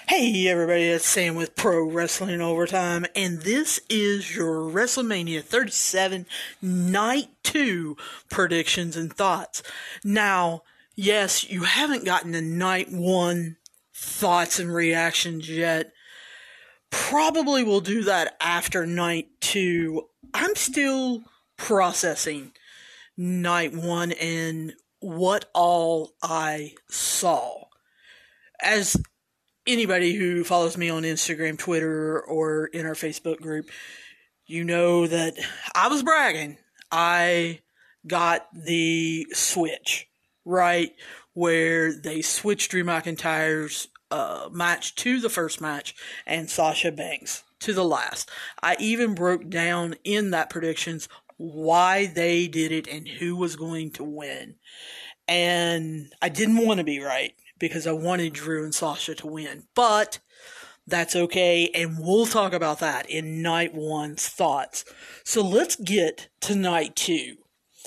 Hey everybody, it's Sam with Pro Wrestling Overtime, and this is your WrestleMania 37 Night 2 predictions and thoughts. Now, yes, you haven't gotten the Night 1 thoughts and reactions yet. Probably will do that after Night 2. I'm still processing Night 1 and what all I saw. As anybody who follows me on Instagram, Twitter, or in our Facebook group, you know that I was bragging. I got the switch, right? Where they switched Drew McIntyre's match to the first match and Sasha Banks to the last. I even broke down in that predictions why they did it and who was going to win. And I didn't want to be right because I wanted Drew and Sasha to win. But that's okay, and we'll talk about that in Night 1's thoughts. So let's get to Night 2.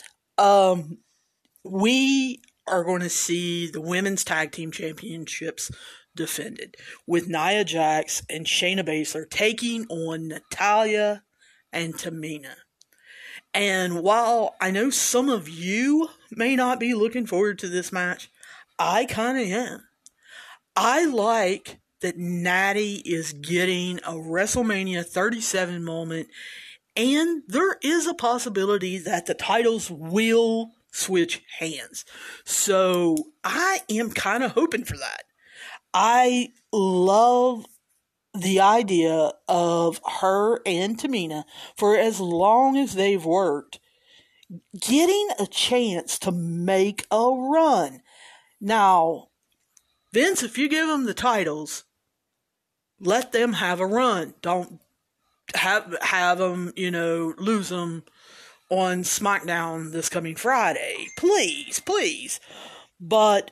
We are going to see the Women's Tag Team Championships defended, with Nia Jax and Shayna Baszler taking on Natalya and Tamina. And while I know some of you may not be looking forward to this match, I kind of am. I like that Natty is getting a WrestleMania 37 moment, and there is a possibility that the titles will switch hands. So I am kind of hoping for that. I love the idea of her and Tamina, for as long as they've worked, getting a chance to make a run. Now, Vince, if you give them the titles, let them have a run. Don't have them, lose them on SmackDown this coming Friday. Please, please. But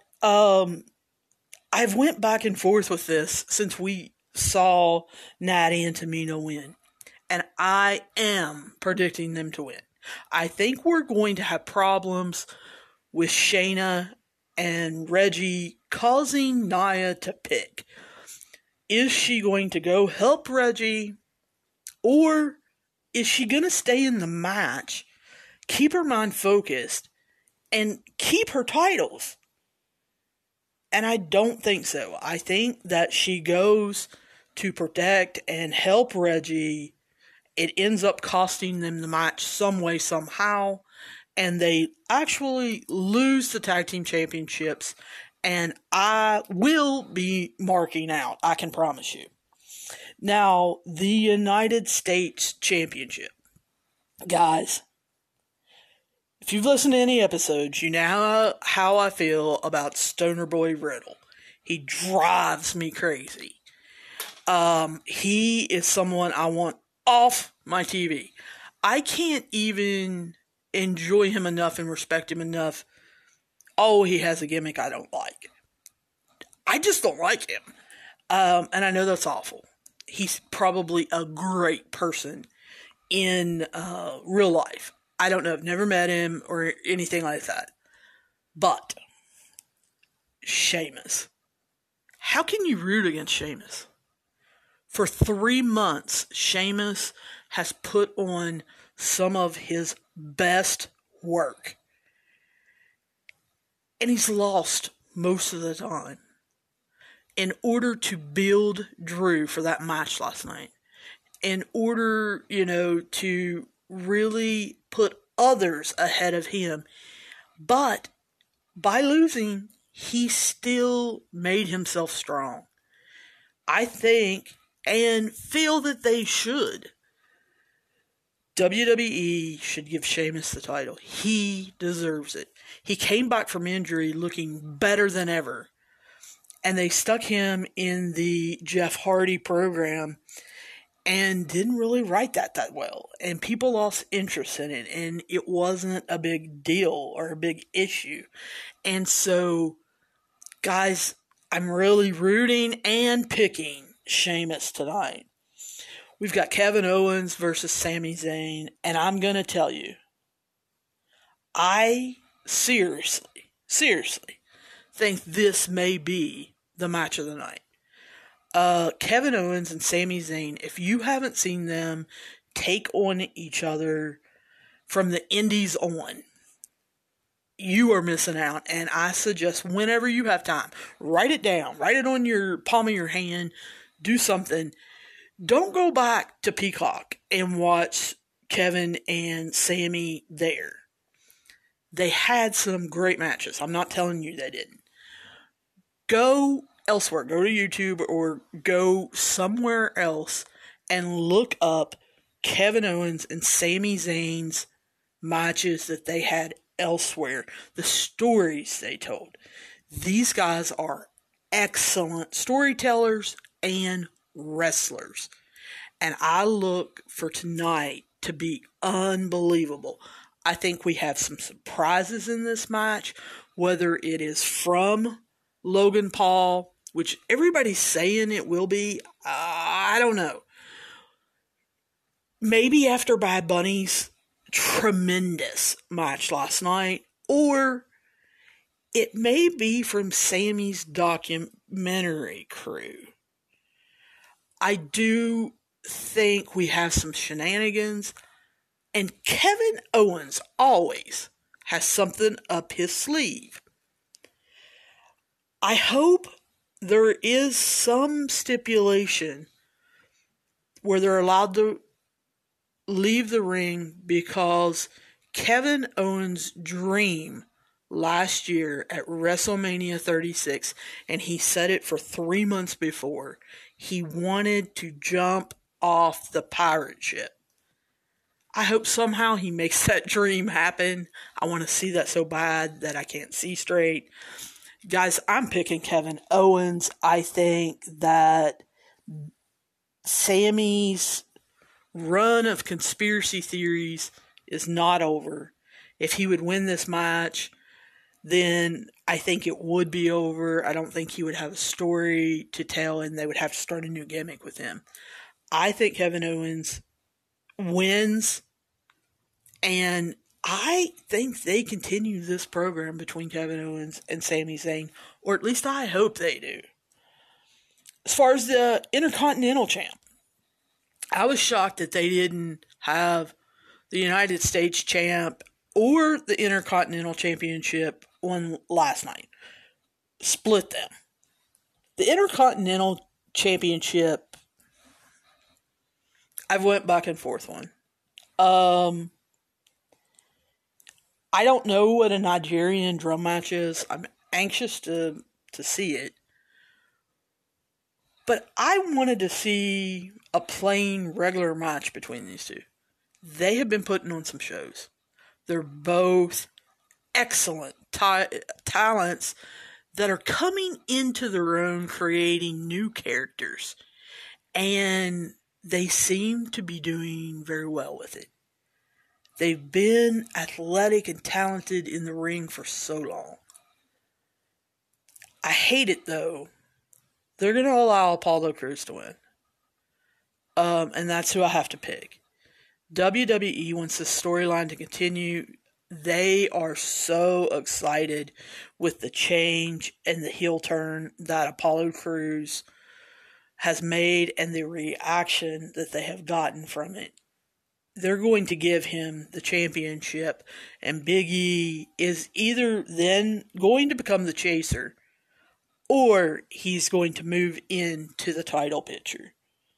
I've went back and forth with this since we saw Natty and Tamina win. And I am predicting them to win. I think we're going to have problems with Shayna and Reggie causing Nia to pick. Is she going to go help Reggie, or is she going to stay in the match, keep her mind focused, and keep her titles? And I don't think so. I think that she goes to protect and help Reggie. It ends up costing them the match some way, somehow, and they actually lose the tag team championships, and I will be marking out, I can promise you. Now, the United States Championship. Guys, if you've listened to any episodes, you know how I feel about Stoner Boy Riddle. He drives me crazy. He is someone I want off my TV. I can't even enjoy him enough and respect him enough. Oh, he has a gimmick I don't like. I just don't like him. And I know that's awful. He's probably a great person in real life. I don't know. I've never met him or anything like that. But Sheamus. How can you root against Sheamus? For 3 months, Sheamus has put on some of his best work. And he's lost most of the time. In order to build Drew for that match last night. In order, to really put others ahead of him. But by losing, he still made himself strong. I think and feel that they should. WWE should give Sheamus the title. He deserves it. He came back from injury looking better than ever. And they stuck him in the Jeff Hardy program and didn't really write that well. And people lost interest in it. And it wasn't a big deal or a big issue. And so, guys, I'm really rooting and picking Sheamus tonight. We've got Kevin Owens versus Sami Zayn. And I'm going to tell you, I seriously think this may be the match of the night. Kevin Owens and Sami Zayn, if you haven't seen them take on each other from the indies on, you are missing out. And I suggest whenever you have time, write it down, write it on your palm of your hand, do something. Don't go back to Peacock and watch Kevin and Sami there. They had some great matches. I'm not telling you they didn't. Go elsewhere. Go to YouTube or go somewhere else and look up Kevin Owens and Sami Zayn's matches that they had elsewhere. The stories they told. These guys are excellent storytellers and wrestlers. And I look for tonight to be unbelievable. I think we have some surprises in this match, whether it is from Logan Paul, which everybody's saying it will be. I don't know. Maybe after Bad Bunny's tremendous match last night, or it may be from Sammy's documentary crew. I do think we have some shenanigans, and Kevin Owens always has something up his sleeve. I hope there is some stipulation where they're allowed to leave the ring, because Kevin Owens' dream last year at WrestleMania 36, and he said it for 3 months before, he wanted to jump off the pirate ship. I hope somehow he makes that dream happen. I want to see that so bad that I can't see straight. Guys, I'm picking Kevin Owens. I think that Sammy's run of conspiracy theories is not over. If he would win this match, then I think it would be over. I don't think he would have a story to tell, and they would have to start a new gimmick with him. I think Kevin Owens wins, and I think they continue this program between Kevin Owens and Sami Zayn, or at least I hope they do. As far as the Intercontinental Champ, I was shocked that they didn't have the United States Champ or the Intercontinental Championship on last night. Split them. The Intercontinental Championship, I've went back and forth on. I don't know what a Nigerian drum match is. I'm anxious to see it. But I wanted to see a plain, regular match between these two. They have been putting on some shows. They're both excellent talents that are coming into their own, creating new characters. And they seem to be doing very well with it. They've been athletic and talented in the ring for so long. I hate it, though. They're going to allow Apollo Crews to win. And that's who I have to pick. WWE wants this storyline to continue. They are so excited with the change and the heel turn that Apollo Crews has made and the reaction that they have gotten from it. They're going to give him the championship, and Big E is either then going to become the chaser, or he's going to move into the title picture.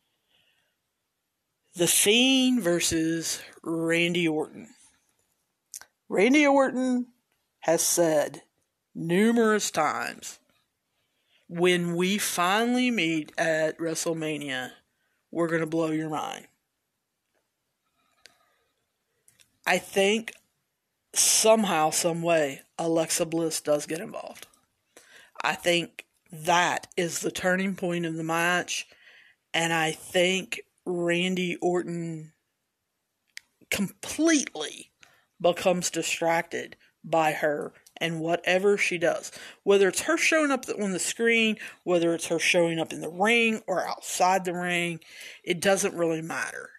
The Fiend versus Randy Orton. Randy Orton has said numerous times, when we finally meet at WrestleMania, we're going to blow your mind. I think somehow, some way, Alexa Bliss does get involved. I think that is the turning point of the match, and I think Randy Orton completely becomes distracted by her and whatever she does. Whether it's her showing up on the screen, whether it's her showing up in the ring or outside the ring, it doesn't really matter.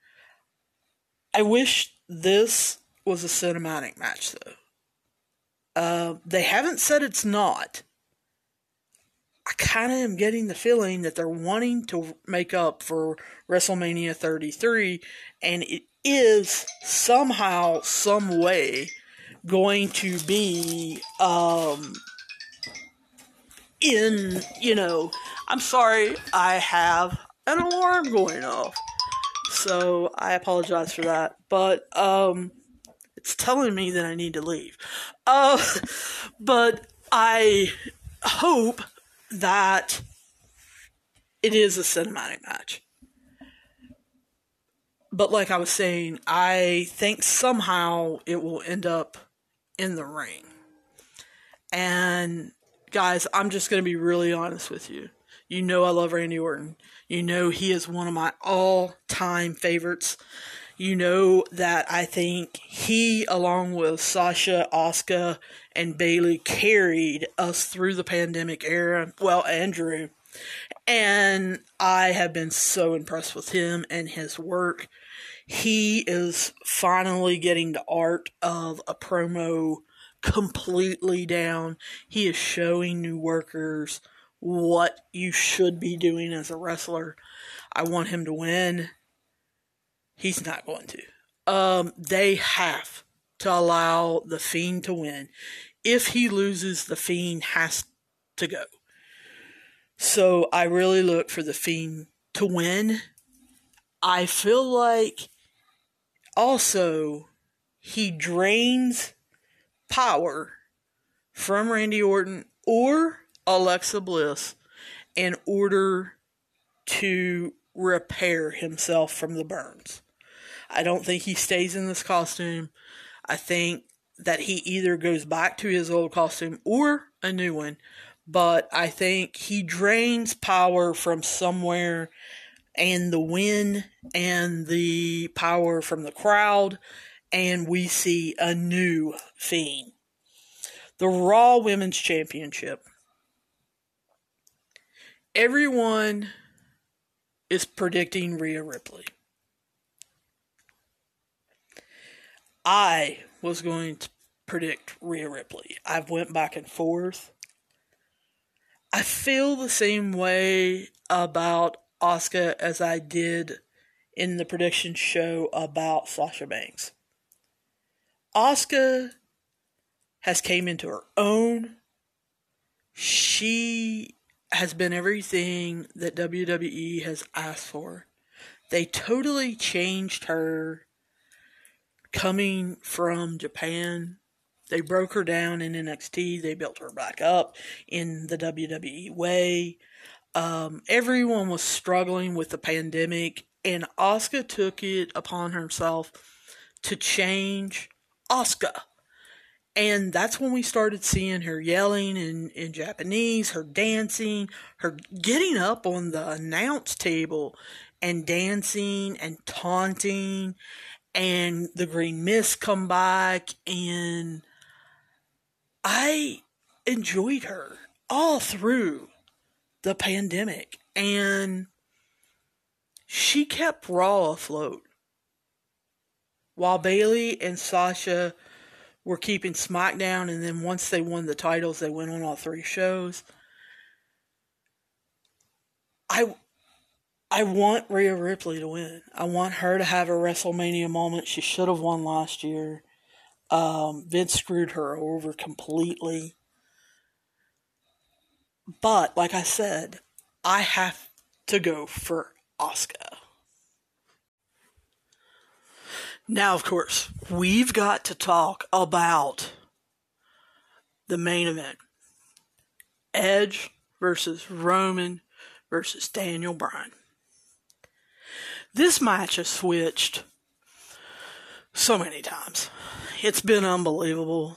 I wish this was a cinematic match, though. They haven't said it's not. I kind of am getting the feeling that they're wanting to make up for WrestleMania 33, and it is somehow, some way going to be I'm sorry, I have an alarm going off, so I apologize for that, but it's telling me that I need to leave. But I hope that it is a cinematic match. But like I was saying, I think somehow it will end up in the ring. And guys, I'm just going to be really honest with you. You know I love Randy Orton. You know he is one of my all-time favorites. You know that I think he, along with Sasha, Asuka, and Bayley, carried us through the pandemic era. Well, Andrew. And I have been so impressed with him and his work. He is finally getting the art of a promo completely down. He is showing new workers what you should be doing as a wrestler. I want him to win. He's not going to. They have to allow The Fiend to win. If he loses, The Fiend has to go. So I really look for The Fiend to win. I feel like also he drains power from Randy Orton or Alexa Bliss in order to repair himself from the burns. I don't think he stays in this costume. I think that he either goes back to his old costume or a new one. But I think he drains power from somewhere, and the win and the power from the crowd, and we see a new Fiend. The Raw Women's Championship. Everyone is predicting Rhea Ripley. I was going to predict Rhea Ripley. I've went back and forth. I feel the same way about Asuka as I did in the prediction show about Sasha Banks. Asuka has came into her own. She has been everything that WWE has asked for. They totally changed her coming from Japan. They broke her down in NXT. They built her back up in the WWE way. Everyone was struggling with the pandemic, and Asuka took it upon herself to change Asuka. And that's when we started seeing her yelling in Japanese, her dancing, her getting up on the announce table and dancing and taunting, and the green mist come back, and I enjoyed her all through the pandemic, and she kept Raw afloat while Bayley and Sasha were keeping SmackDown, and then once they won the titles, they went on all 3 shows. I want Rhea Ripley to win. I want her to have a WrestleMania moment. She should have won last year. Vince screwed her over completely. But, like I said, I have to go for Asuka. Now, of course, we've got to talk about the main event. Edge versus Roman versus Daniel Bryan. This match has switched so many times. It's been unbelievable.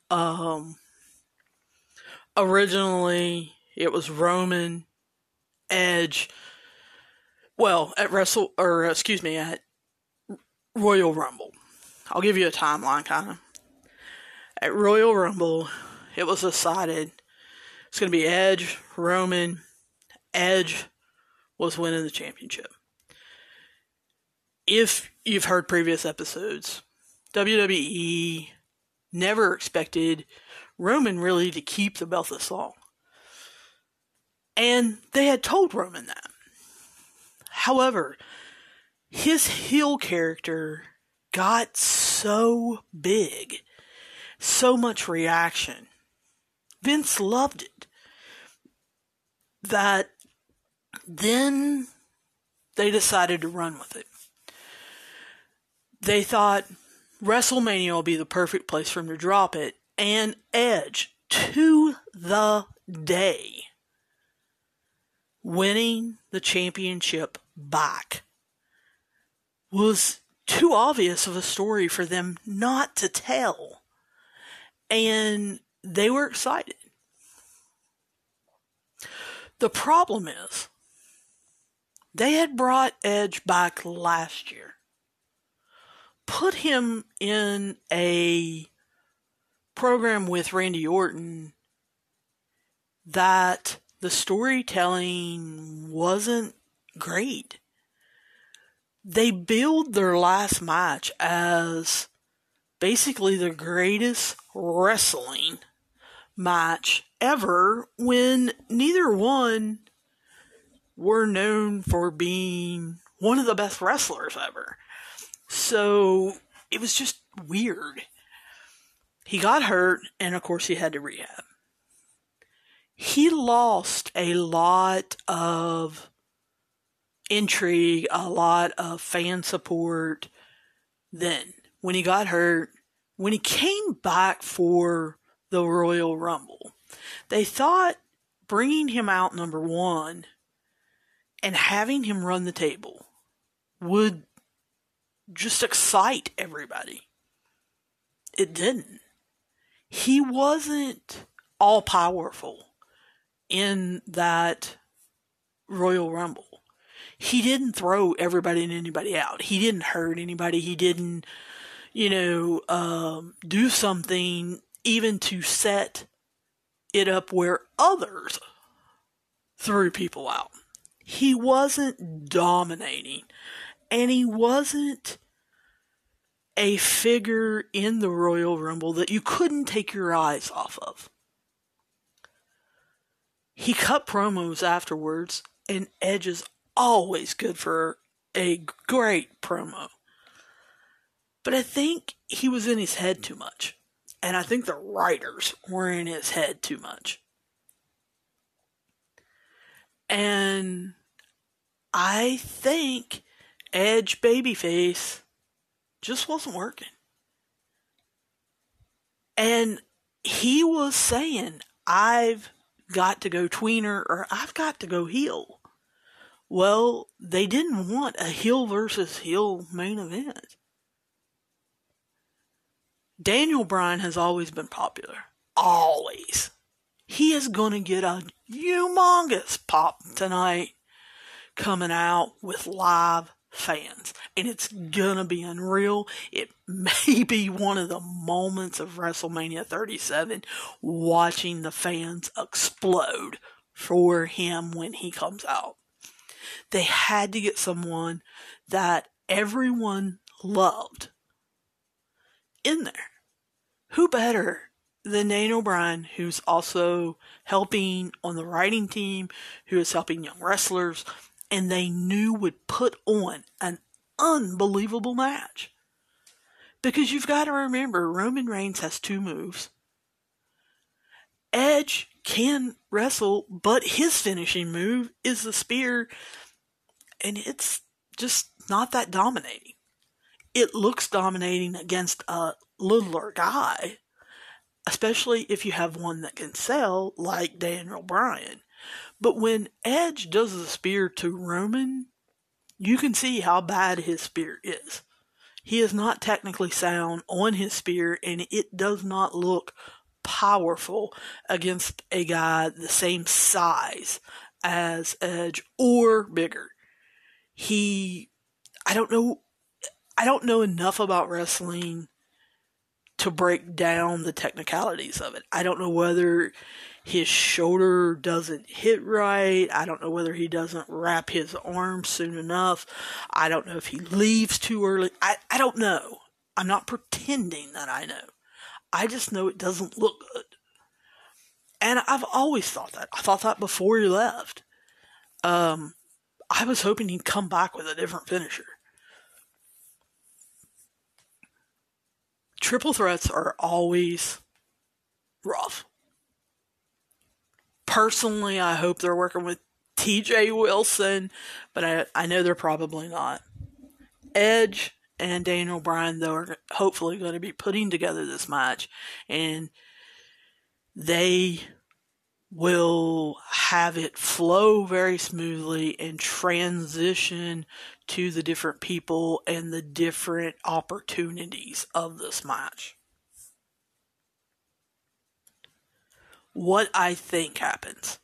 Originally, it was Roman, Edge. Well, at Royal Rumble. I'll give you a timeline, kind of. At Royal Rumble, it was decided it's going to be Edge, Roman. Edge was winning the championship. If you've heard previous episodes, WWE never expected Roman really to keep the belt this long. And they had told Roman that. However, his heel character got so big, so much reaction. Vince loved it. That then they decided to run with it. They thought WrestleMania will be the perfect place for him to drop it. And Edge, to the day, winning the championship back was too obvious of a story for them not to tell. And they were excited. The problem is, they had brought Edge back last year. Put him in a program with Randy Orton that the storytelling wasn't great. They billed their last match as basically the greatest wrestling match ever, when neither one were known for being one of the best wrestlers ever. So it was just weird. He got hurt, and of course he had to rehab. He lost a lot of intrigue, a lot of fan support then. When he got hurt, when he came back for the Royal Rumble, they thought bringing him out number one and having him run the table would just excite everybody. It didn't. He wasn't all powerful in that Royal Rumble. He didn't throw everybody and anybody out. He didn't hurt anybody. He didn't, do something even to set it up where others threw people out. He wasn't dominating, and he wasn't a figure in the Royal Rumble that you couldn't take your eyes off of. He cut promos afterwards, and Edge is always good for a great promo. But I think he was in his head too much. And I think the writers were in his head too much. And I think Edge babyface just wasn't working. And he was saying, I've got to go tweener, or I've got to go heel. Well, they didn't want a heel versus heel main event. Daniel Bryan has always been popular. Always. He is going to get a humongous pop tonight coming out with live fans. And it's going to be unreal. It may be one of the moments of WrestleMania 37, watching the fans explode for him when he comes out. They had to get someone that everyone loved in there. Who better than Daniel Bryan, who's also helping on the writing team, who is helping young wrestlers, and they knew would put on an unbelievable match. Because you've got to remember, Roman Reigns has two moves. Edge can wrestle, but his finishing move is the spear, and it's just not that dominating. It looks dominating against a littler guy, especially if you have one that can sell like Daniel Bryan. But when Edge does the spear to Roman, you can see how bad his spear is. He is not technically sound on his spear, and it does not look powerful against a guy the same size as Edge or bigger. I don't know enough about wrestling to break down the technicalities of it. I don't know whether his shoulder doesn't hit right. I don't know whether he doesn't wrap his arm soon enough. I don't know if he leaves too early. I don't know. I'm not pretending that I know. I just know it doesn't look good. And I've always thought that. I thought that before he left. I was hoping he'd come back with a different finisher. Triple threats are always rough. Personally, I hope they're working with TJ Wilson, but I know they're probably not. Edge and Daniel Bryan, though, are hopefully going to be putting together this match, and they will have it flow very smoothly and transition to the different people and the different opportunities of this match. What I think happens.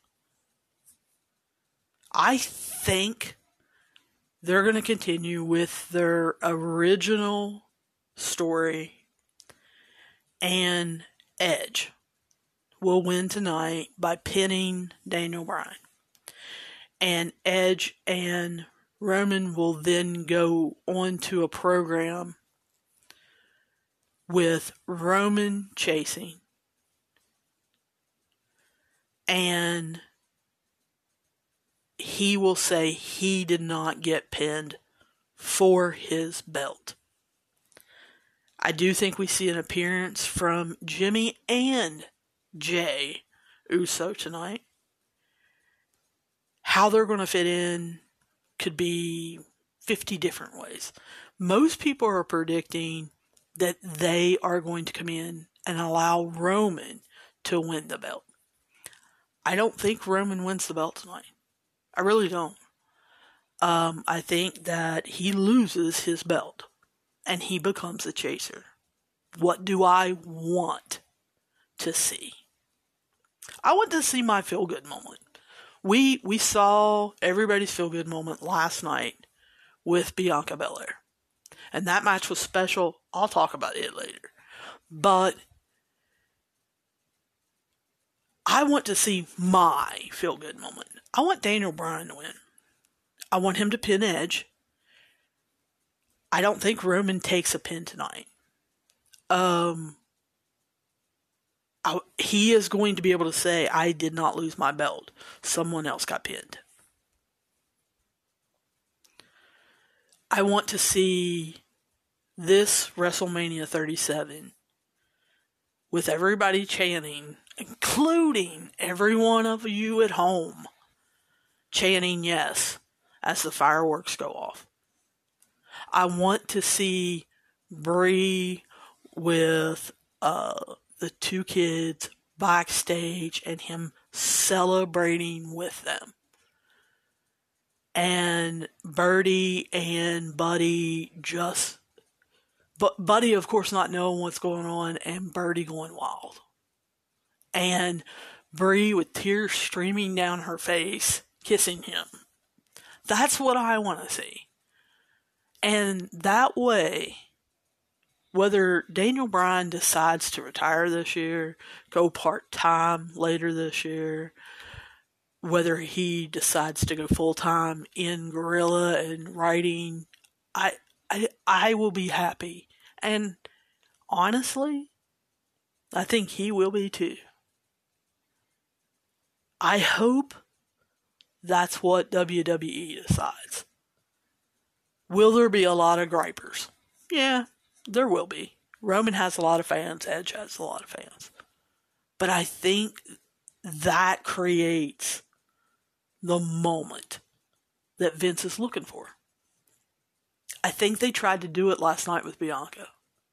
I think they're going to continue with their original story, and Edge will win tonight by pinning Daniel Bryan. And Edge and Roman will then go on to a program with Roman chasing, and he will say he did not get pinned for his belt. I do think we see an appearance from Jimmy and Jey Uso tonight. How they're going to fit in could be 50 different ways. Most people are predicting that they are going to come in and allow Roman to win the belt. I don't think Roman wins the belt tonight. I really don't. I think that he loses his belt and he becomes a chaser. What do I want to see? I want to see my feel-good moment. We saw everybody's feel-good moment last night with Bianca Belair. And that match was special. I'll talk about it later. But I want to see my feel-good moment. I want Daniel Bryan to win. I want him to pin Edge. I don't think Roman takes a pin tonight. He is going to be able to say, I did not lose my belt. Someone else got pinned. I want to see this WrestleMania 37 with everybody chanting, including every one of you at home, chanting yes as the fireworks go off. I want to see Brie with the two kids backstage and him celebrating with them. And Birdie and Buddy Buddy, of course, not knowing what's going on, and Birdie going wild. And Brie with tears streaming down her face, kissing him. That's what I want to see. And that way, whether Daniel Bryan decides to retire this year, go part-time later this year, whether he decides to go full-time in Gorilla and writing, I will be happy. And honestly, I think he will be too. I hope that's what WWE decides. Will there be a lot of gripers? Yeah, there will be. Roman has a lot of fans. Edge has a lot of fans. But I think that creates the moment that Vince is looking for. I think they tried to do it last night with Bianca.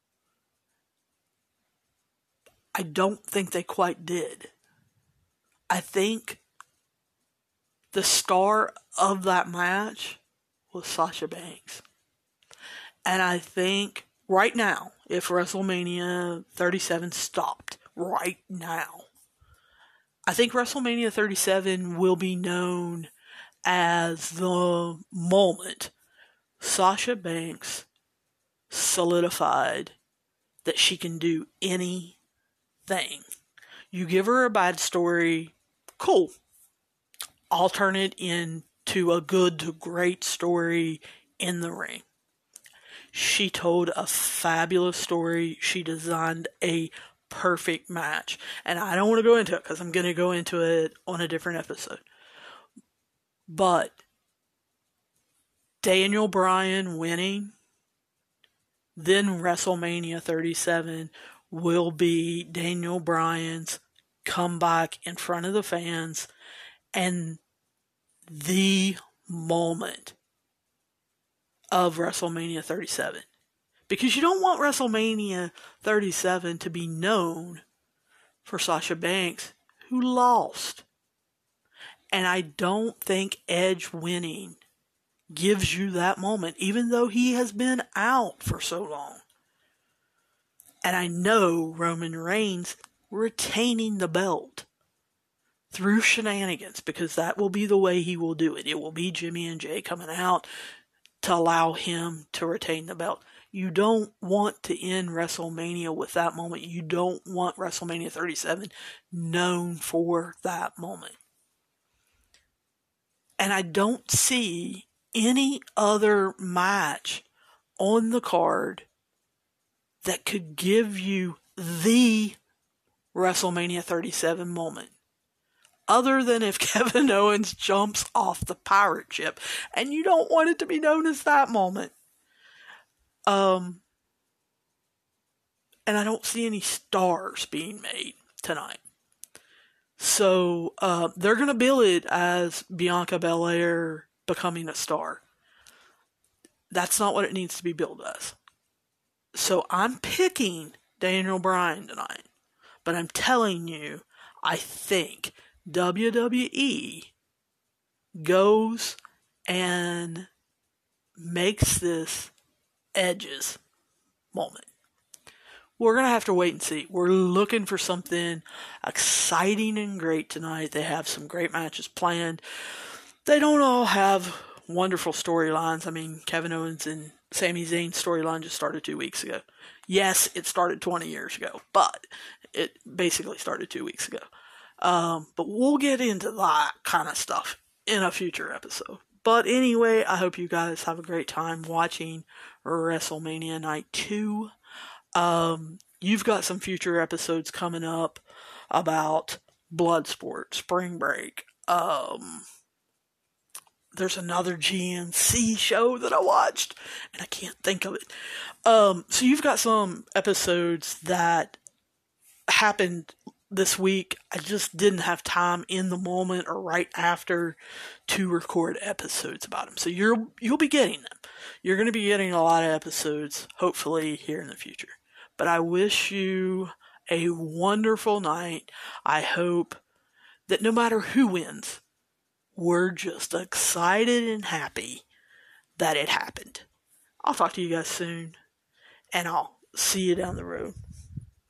I don't think they quite did. I think the star of that match was Sasha Banks. And I think right now, if WrestleMania 37 stopped right now, I think WrestleMania 37 will be known as the moment Sasha Banks solidified that she can do anything. You give her a bad story, cool. I'll turn it into a good to great story in the ring. She told a fabulous story. She designed a perfect match. And I don't want to go into it because I'm going to go into it on a different episode. But Daniel Bryan winning, then WrestleMania 37 will be Daniel Bryan's comeback in front of the fans and the moment of WrestleMania 37. Because you don't want WrestleMania 37 to be known for Sasha Banks, who lost. And I don't think Edge winning gives you that moment, even though he has been out for so long. And I know Roman Reigns retaining the belt through shenanigans, because that will be the way he will do it. It will be Jimmy and Jay coming out to allow him to retain the belt. You don't want to end WrestleMania with that moment. You don't want WrestleMania 37 known for that moment. And I don't see any other match on the card that could give you the WrestleMania 37 moment, other than if Kevin Owens jumps off the pirate ship, and you don't want it to be known as that moment. And I don't see any stars being made tonight. So, they're going to bill it as Bianca Belair becoming a star. That's not what it needs to be billed as. So I'm picking Daniel Bryan tonight. But I'm telling you, I think WWE goes and makes this Edge's moment. We're going to have to wait and see. We're looking for something exciting and great tonight. They have some great matches planned. They don't all have wonderful storylines. I mean, Kevin Owens and Sami Zayn's storyline just started 2 weeks ago. Yes, it started 20 years ago, but it basically started 2 weeks ago. But we'll get into that kind of stuff in a future episode. But anyway, I hope you guys have a great time watching WrestleMania Night 2. You've got some future episodes coming up about Bloodsport, Spring Break. There's another GNC show that I watched, and I can't think of it. So you've got some episodes that happened this week. I just didn't have time in the moment or right after to record episodes about them. So you'll be getting them. You're going to be getting a lot of episodes, hopefully, here in the future. But I wish you a wonderful night. I hope that no matter who wins, we're just excited and happy that it happened. I'll talk to you guys soon, and I'll see you down the road.